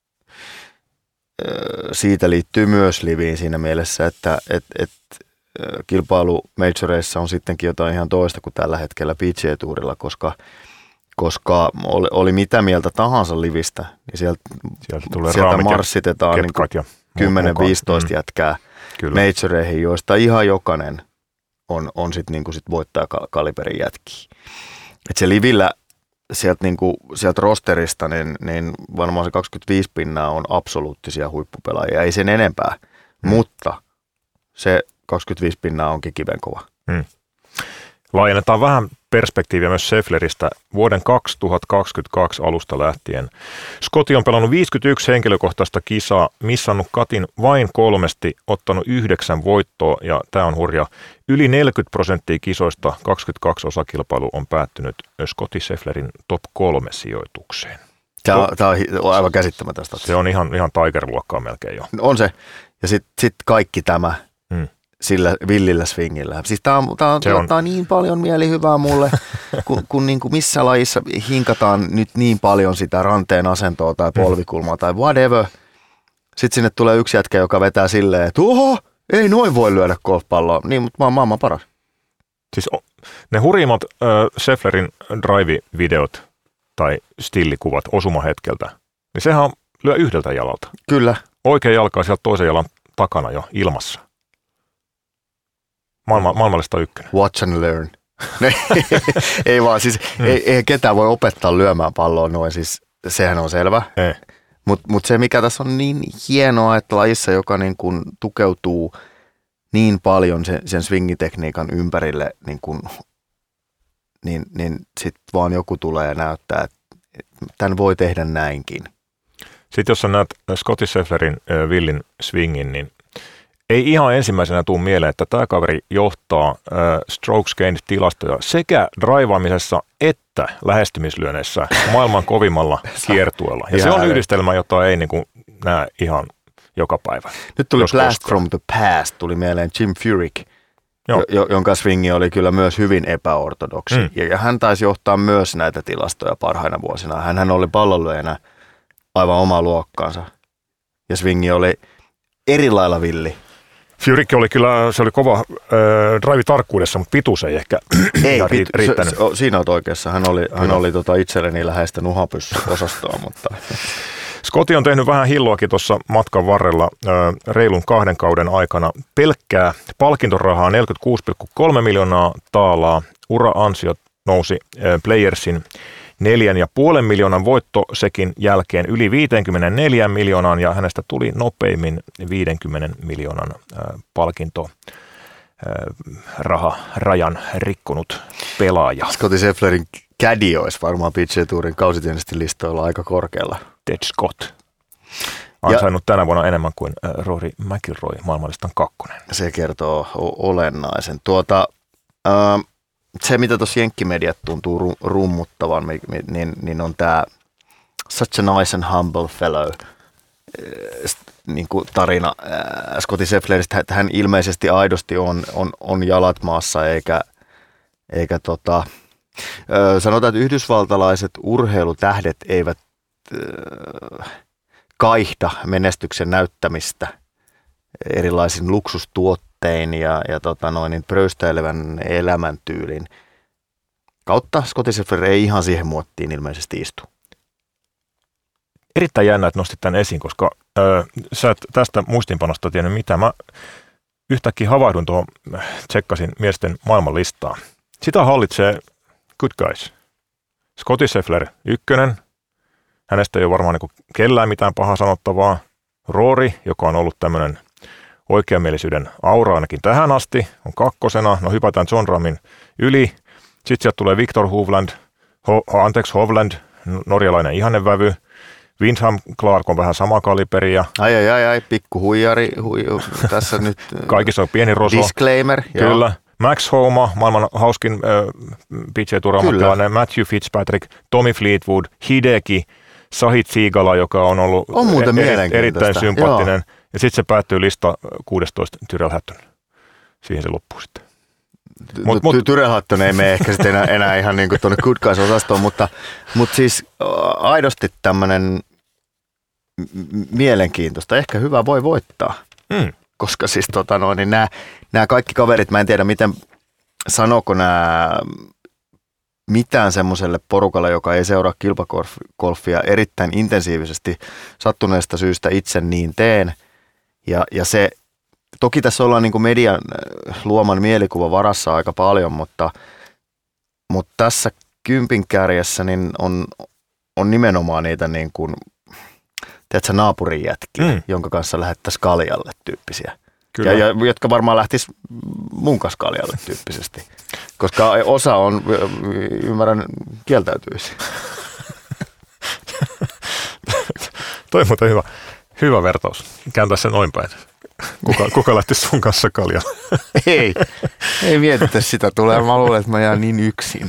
siitä liittyy myös liviin siinä mielessä, että kilpailu majoreissa on sittenkin jotain ihan toista kuin tällä hetkellä PGA-tuurilla, koska oli mitä mieltä tahansa livistä, niin sieltä marssitetaan niin 10-15 jätkää majoreihin, joista ihan jokainen on sitten niinku sit voittajakaliberin jätkiä. Et se livillä sieltä rosterista, niin varmaan se 25 pinnaa on absoluuttisia huippupelaajia, ei sen enempää, mutta se 25 pinnaa onkin kivenkova. Laajennetaan vähän perspektiiviä myös Scheffleristä. Vuoden 2022 alusta lähtien Scottie on pelannut 51 henkilökohtaista kisaa, missannut katin vain 3, ottanut 9 voittoa, ja tämä on hurja. Yli 40% kisoista 22 osakilpailu on päättynyt Scottie Schefflerin top 3 sijoitukseen. Tämä on aivan käsittämätöntä. Se on ihan Tiger-luokkaa melkein jo. On se. Ja sitten kaikki tämä sillä villillä swingillä. Siis tämä on niin paljon mielihyvää mulle, kun niin kuin missä lajissa hinkataan nyt niin paljon sitä ranteen asentoa tai polvikulmaa tai whatever. Sitten sinne tulee yksi jätkä, joka vetää silleen, että ei noin voi lyödä golfpalloa. Niin, mutta mä oon maailman paras. Siis ne hurjimmat Schefflerin drive-videot tai stillikuvat osumahetkeltä, niin sehän lyö yhdeltä jalalta. Kyllä. Oikea jalka on sieltä toisen jalan takana jo ilmassa. Maailmallista ykkönen. Watch and learn. Ei vaan, siis ei ketään voi opettaa lyömään palloa noin, siis sehän on selvä. Mut se, mikä tässä on niin hienoa, että lajissa, joka niin kun tukeutuu niin paljon sen swingitekniikan ympärille, niin sitten vaan joku tulee ja näyttää, että tämän voi tehdä näinkin. Sitten jos sä näet Scottie Schefflerin villin swingin, niin ei ihan ensimmäisenä tule mieleen, että tämä kaveri johtaa strokes gained -tilastoja sekä draivaamisessa että lähestymislyönneissä maailman kovimmalla kiertueella. Ja se on yhdistelmä, jota ei näe ihan joka päivä. Nyt tuli Blast from the Past, tuli mieleen Jim Furyk, jonka swingi oli kyllä myös hyvin epäortodoksi. Ja hän taisi johtaa myös näitä tilastoja parhaina vuosina. Hän oli pallonlyöjänä aivan oma luokkaansa. Ja swingi oli eri lailla villi. Furyk oli kyllä, se oli kova drive-tarkkuudessa, mutta pituus ei ehkä riittänyt. Siinä olet oikeassa. Hän oli itselleni läheistä nuhapyssy-osastoa, mutta... Scottie on tehnyt vähän hilloakin tuossa matkan varrella reilun 2 kauden aikana. Pelkkää palkintorahaa 46,3 miljoonaa taalaa. Ura-ansiot nousi Playersin 4,5 miljoonan voittosekin jälkeen yli 54 miljoonaan, ja hänestä tuli nopeimmin 50 miljoonan palkintorajan rikkonut pelaaja. Scottie Schefflerin caddy olisi varmaan PGA Tourin kausitienesten listoilla aika korkealla. Ted Scott. Ansainnut tänä vuonna enemmän kuin Rory McIlroy, maailmanlistan 2. Se kertoo olennaisen. Se, mitä tuossa jenkkimediat tuntuu rummuttavan, niin on tämä such a nice and humble fellow niin kuin tarina Scottie Scheffleristä, että hän ilmeisesti aidosti on jalat maassa, eikä sanotaan, että yhdysvaltalaiset urheilutähdet eivät kaihda menestyksen näyttämistä erilaisin luksustuottein ja pröystäilevän elämäntyylin kautta. Scottie Scheffler ei ihan siihen muottiin ilmeisesti istu. Erittäin jännä, että nostit tämän esiin, koska sä et tästä muistinpanosta tiennyt mitä. Mä yhtäkkiä havahdun tuohon, tsekkasin miesten maailmanlistaa. Sitä hallitsee Good Guys. Scottie Scheffler 1. Hänestä ei ole varmaan niin kellään mitään pahaa sanottavaa. Rory, joka on ollut tämmöinen oikeamielisyyden aura ainakin tähän asti, on 2. No hypätään Jon Rahmin yli. Sitten sieltä tulee Viktor Hovland, norjalainen ihannevävy. Windham Clark on vähän sama kaliberia. Ai, pikku huijari. Tässä nyt kaikissa on pieni roso. Disclaimer. Kyllä. Joo. Max Homa, maailman hauskin PGA-turammattilainen, Matthew Fitzpatrick, Tommy Fleetwood, Hideki, Sahit Siigala, joka on ollut erittäin sympaattinen. Joo. Ja sitten se päättyy lista 16 Tyrrell Hatton. Siihen se loppuu sitten. Tyrrell Hatton ei mene ehkä sitten enää ihan niin kuin tuonne Good Guys-osastoon, mutta siis aidosti tämmöinen mielenkiintoista. Ehkä hyvä voi voittaa. Koska siis niin nämä kaikki kaverit, mä en tiedä miten, sanooko nämä mitään semmoiselle porukalle, joka ei seuraa kilpagolfia erittäin intensiivisesti sattuneesta syystä itse niin teen. Ja se, toki tässä ollaan niin kuin median luoman mielikuvan varassa aika paljon, mutta tässä 10 kärjessä niin on nimenomaan niitä niin kuin, tiedätkö, naapurin jätkiä, jonka kanssa lähettäisiin kaljalle tyyppisiä. Ja jotka varmaan lähtis mun kanssa kaljalle tyyppisesti. Koska osa on, ymmärrän, kieltäytyisi. Toi muuten hyvä vertaus. Kääntää sen noin päin. Kuka lähtisi sun kanssa kaljalle? Ei mietitä sitä tulee. Mä luulen, että mä jään niin yksin.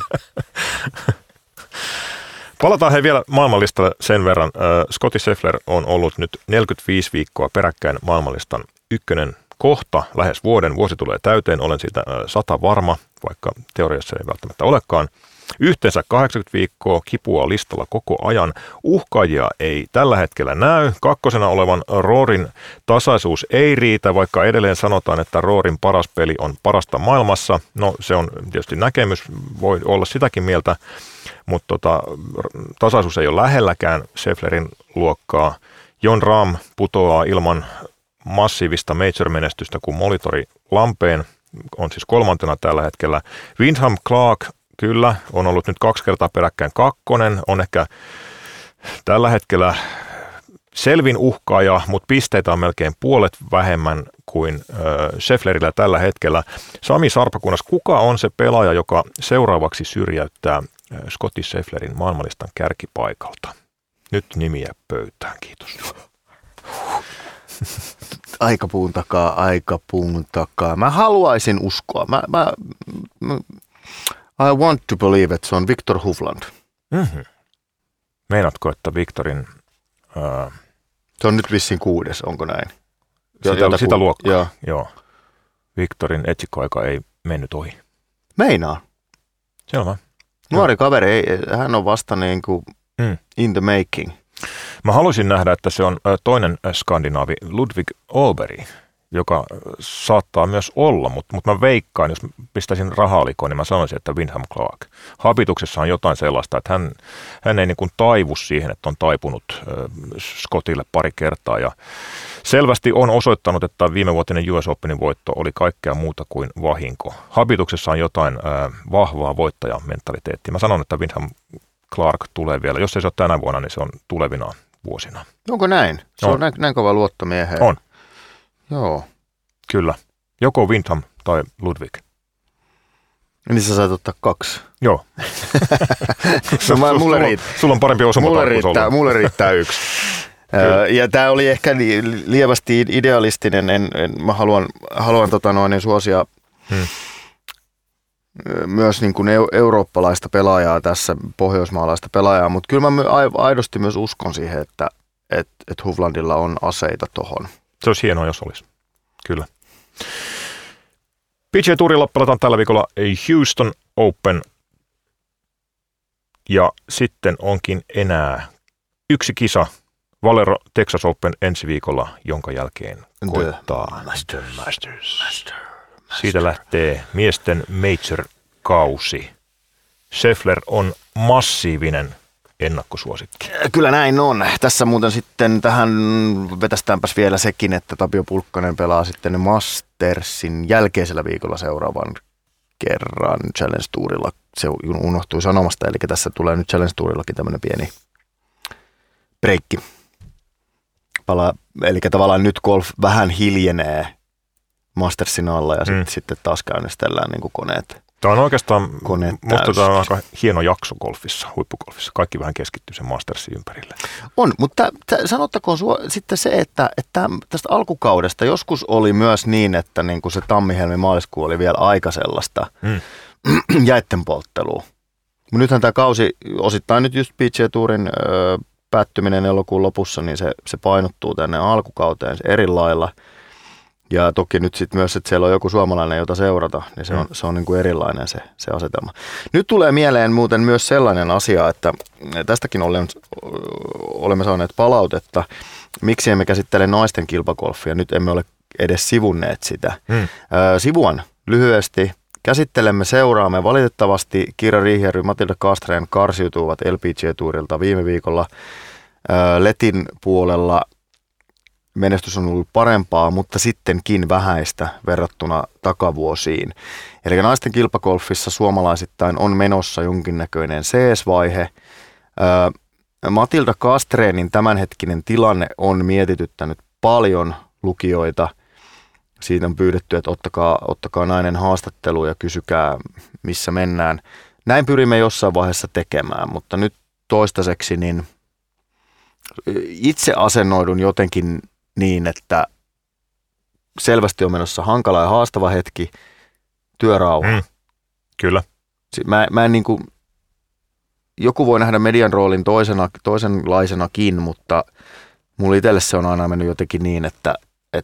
Palataan vielä maailmanlistalle sen verran. Scottie Scheffler on ollut nyt 45 viikkoa peräkkäin maailmanlistan 1. kohta, lähes vuoden. Vuosi tulee täyteen, olen siitä 100 varma, vaikka teoriassa ei välttämättä olekaan. Yhteensä 80 viikkoa, kipua listalla koko ajan. Uhkaajia ei tällä hetkellä näy. 2. olevan Roryn tasaisuus ei riitä, vaikka edelleen sanotaan, että Roryn paras peli on parasta maailmassa. No se on tietysti näkemys, voi olla sitäkin mieltä, mutta tasaisuus ei ole lähelläkään Schefflerin luokkaa. Jon Rahm putoaa ilman massiivista major-menestystä kuin molitori lampeen, on siis 3. tällä hetkellä. Windham Clark, kyllä, on ollut nyt 2 kertaa peräkkäin 2, on ehkä tällä hetkellä selvin uhkaaja, mutta pisteitä on melkein puolet vähemmän kuin Schefflerillä tällä hetkellä. Sami Sarpakunnas, kuka on se pelaaja, joka seuraavaksi syrjäyttää Scottie Schefflerin maailmanlistan kärkipaikalta? Nyt nimiä pöytään, kiitos. Aikapuun takaa. Mä haluaisin uskoa. I want to believe, että se on Viktor Hovland. Mm-hmm. Meinaatko, että Viktorin... Se on nyt vissiin 6, onko näin? Sitä luokkaa. Joo. Viktorin etsikkoaika ei mennyt ohi. Meinaa. Selvä. Nuori kaveri, hän on vasta niin kuin in the making. Mä haluaisin nähdä, että se on toinen skandinaavi, Ludvig Åberg, joka saattaa myös olla, mutta mä veikkaan, jos pistäisin rahaa likoon, niin mä sanoisin, että Windham Clark. Habituksessa on jotain sellaista, että hän ei niin kuin taivu siihen, että on taipunut Scottille pari kertaa. Ja selvästi on osoittanut, että viimevuotinen US Openin voitto oli kaikkea muuta kuin vahinko. Habituksessa on jotain vahvaa voittajamentaliteettia. Mä sanon, että Windham Clark tulee vielä. Jos ei se ole tänä vuonna, niin se on tulevina vuosina. Onko näin? Se on näin kova luottomiehen. On. Joo. Kyllä. Joko Windham tai Ludwig. Niin sä saat ottaa 2. Joo. Sulla on parempi osumatarkkuus. Mulle riittää 1. Ja tämä oli ehkä lievästi idealistinen. Mä haluan suosia myös niin kuin eurooppalaista pelaajaa tässä, pohjoismaalaista pelaajaa, mutta kyllä mä aidosti myös uskon siihen, että Hovlandilla on aseita tohon. Se olisi hienoa, jos olisi. Kyllä. PGA Tourilla pelataan tällä viikolla Houston Open. Ja sitten onkin enää yksi kisa, Valero Texas Open ensi viikolla, jonka jälkeen koittaa Masters. Siitä lähtee miesten major-kausi. Scheffler on massiivinen ennakkosuosikki. Kyllä näin on. Tässä muuten sitten tähän vetästäänpäs vielä sekin, että Tapio Pulkkanen pelaa sitten Mastersin jälkeisellä viikolla seuraavan kerran Challenge Tourilla. Se unohtui sanomasta, eli tässä tulee nyt Challenge Tourillakin tämmöinen pieni breikki. Eli tavallaan nyt golf vähän hiljenee Mastersin alla ja sitten taas käynnistellään niin kuin koneet. Tämä on oikeastaan, musta tämä on aika hieno jakso golfissa, huippugolfissa. Kaikki vähän keskittyy sen Mastersin ympärille. On, mutta sanottakoon sitten se, että tästä alkukaudesta joskus oli myös niin, että niin kuin se tammi-helmi-maaliskuu oli vielä aika sellaista jäittenpolttelua. Nythän tämä kausi, osittain nyt just PGA Tourin päättyminen elokuun lopussa, niin se painottuu tänne alkukauteen eri lailla. Ja toki nyt sitten myös, että siellä on joku suomalainen, jota seurata, niin se on niin kuin erilainen se asetelma. Nyt tulee mieleen muuten myös sellainen asia, että tästäkin olemme saaneet palautetta, miksi emme käsittele naisten kilpagolfia. Nyt emme ole edes sivunneet sitä. Sivuan lyhyesti. Käsittelemme, seuraamme. Valitettavasti Kiira Riihijärvi ja Matilda Castrén karsiutuivat LPGA Tourilta viime viikolla. Letin puolella menestys on ollut parempaa, mutta sittenkin vähäistä verrattuna takavuosiin. Eli naisten kilpagolfissa suomalaisittain on menossa jonkinnäköinen CS-vaihe. Matilda Castrénin tämänhetkinen tilanne on mietityttänyt paljon lukijoita. Siitä on pyydetty, että ottakaa nainen haastatteluun ja kysykää, missä mennään. Näin pyrimme jossain vaiheessa tekemään, mutta nyt toistaiseksi niin itse asennoidun jotenkin niin, että selvästi on menossa hankala ja haastava hetki, työrauha. Kyllä. Mä en niin kuin, joku voi nähdä median roolin toisenlaisenakin, mutta mulla itselle se on aina mennyt jotenkin niin, että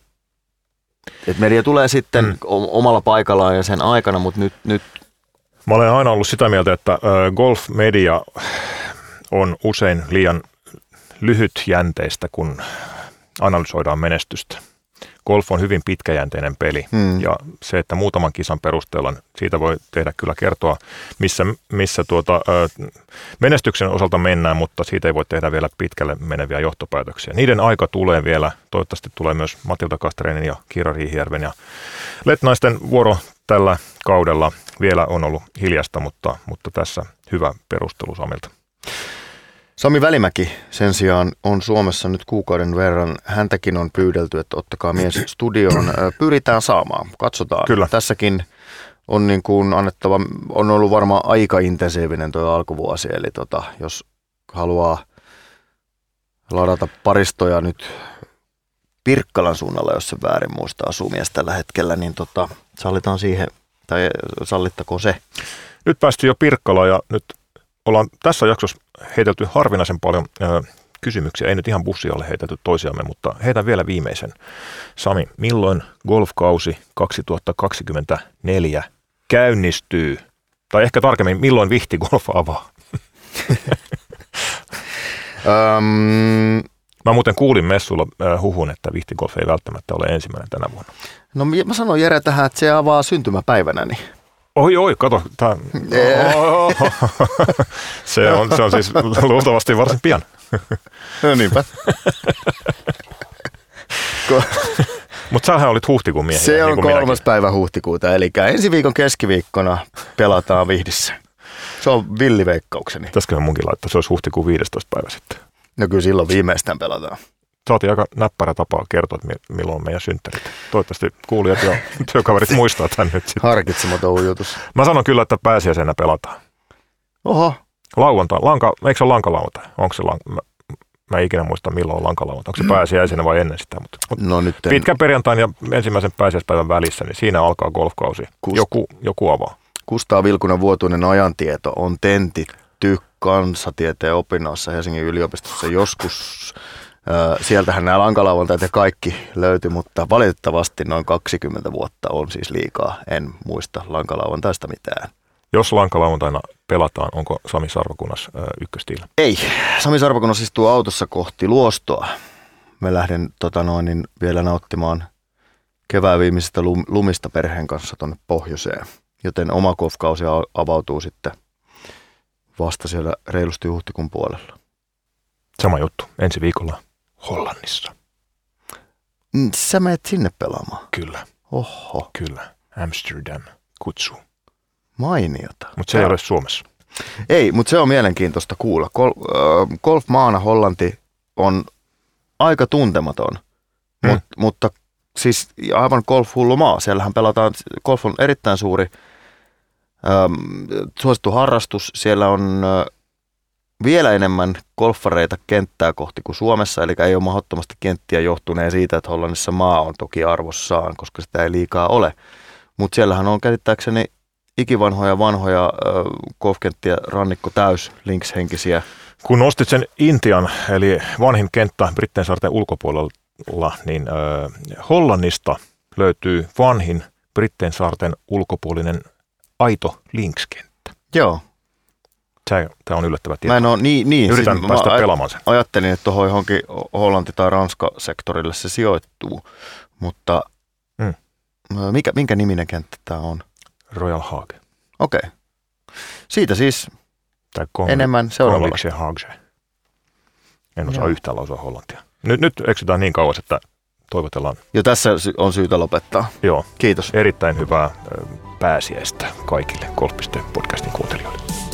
media tulee sitten omalla paikallaan ja sen aikana, mutta nyt. Mä olen aina ollut sitä mieltä, että golf-media on usein liian lyhytjänteistä, kun analysoidaan menestystä. Golf on hyvin pitkäjänteinen peli ja se, että muutaman kisan perusteella siitä voi tehdä kyllä kertoa, missä menestyksen osalta mennään, mutta siitä ei voi tehdä vielä pitkälle meneviä johtopäätöksiä. Niiden aika tulee vielä, toivottavasti tulee myös Matilda Castrénin ja Kiira Riihijärven ja Letnaisten vuoro tällä kaudella. Vielä on ollut hiljasta, mutta tässä hyvä perustelu Samilta. Sami Välimäki sen sijaan on Suomessa nyt kuukauden verran. Häntäkin on pyydelty, että ottakaa mies studioon. Pyritään saamaan. Katsotaan. Kyllä. Tässäkin on niin kuin annettava, on ollut varmaan aika intensiivinen tuo alkuvuosi. Eli jos haluaa ladata paristoja nyt Pirkkalan suunnalla, jos se väärin muistaa, asuu mies tällä hetkellä, niin sallitaan siihen, tai sallittako se? Nyt päästiin jo Pirkkalaan ja nyt ollaan tässä jaksossa heitelty harvinaisen paljon kysymyksiä. Ei nyt ihan bussia ole heitelty toisiamme, mutta heitän vielä viimeisen. Sami, milloin golfkausi 2024 käynnistyy? Tai ehkä tarkemmin, milloin Vihti Golf avaa? Mä muuten kuulin messulla huhun, että Vihti Golf ei välttämättä ole ensimmäinen tänä vuonna. No mä sanoin Jere tähän, että se avaa syntymäpäivänäni. Oi, kato. Se on siis luultavasti varsin pian. No niinpä. Mutta sähän olit huhtikuun miehiä. Se on niin 3. päivä huhtikuuta, eli ensi viikon keskiviikkona pelataan Vihdissä. Se on villiveikkaukseni. Tässäköhän munkin laittaa, se olisi huhtikuun 15. päivä sitten. No kyllä silloin viimeistään pelataan. Saatiin aika näppärä tapaa kertoa, että milloin on meidän synttärit. Toivottavasti kuulijat ja työkaverit muistaa tämän nyt sitten. Harkitsematon ujutus. Mä sanon kyllä, että pääsiäisenä pelataan. Oho. Lauantai. Eikö se ole lankalauantai? Onko se mä en ikinä muista, milloin on lankalauantai. Onko se pääsiäisenä vai ennen sitä? Mutta no, nyt pitkän perjantain ja ensimmäisen pääsiäispäivän välissä, niin siinä alkaa golfkausi. Joku avaa. Kustaa Vilkunan vuotuinen ajantieto on tentitty kansatieteen opinnoissa Helsingin yliopistossa joskus. Sieltähän nämä lankalauantajat ja kaikki löytyi, mutta valitettavasti noin 20 vuotta on siis liikaa. En muista lankalauantaista mitään. Jos lankalauantaina pelataan, onko Sami Sarvakunnas ykköstiillä? Ei. Sami Sarvakunnas istuu autossa kohti Luostoa. Me lähden vielä nauttimaan kevään viimeisestä lumista perheen kanssa tuonne pohjoiseen. Joten oma golfkausi avautuu sitten vasta siellä reilusti huhtikuun puolella. Sama juttu. Ensi viikolla Hollannissa. Sä menet sinne pelaamaan? Kyllä. Oho. Kyllä. Amsterdam kutsuu. Mainiota. Mutta se ei ole Suomessa. Ei, mutta se on mielenkiintoista kuulla. Golfmaana Hollanti on aika tuntematon, mutta siis aivan golf-hullu maa. Siellähän pelataan, golf on erittäin suuri suosittu harrastus. Siellä on vielä enemmän golfareita kenttää kohti kuin Suomessa, eli ei ole mahdottomasti kenttiä johtuneen siitä, että Hollannissa maa on toki arvossaan, koska sitä ei liikaa ole. Mutta siellähän on käsittääkseni ikivanhoja golfkenttiä rannikko täys linkshenkisiä. Kun nostit sen Intian, eli vanhin kenttä Brittein-saarten ulkopuolella, niin Hollannista löytyy vanhin Brittein-saarten ulkopuolinen aito linkskenttä. Joo. Tämä on yllättävä tieto. Mä en ole, niin. Yritän päästä pelaamaan sen. Ajattelin, että tuohon johonkin Hollanti- tai Ranska-sektorille se sijoittuu, mutta minkä niminen kenttä tämä on? Royal Hague. Okei. Siitä siis enemmän seuraavalla. Hague. En osaa yhtään lausua hollantia. Nyt eksytään niin kauas, että toivotellaan. Jo tässä on syytä lopettaa. Joo. Kiitos. Erittäin hyvää pääsiäistä kaikille Golf.podcastin kuuntelijoille.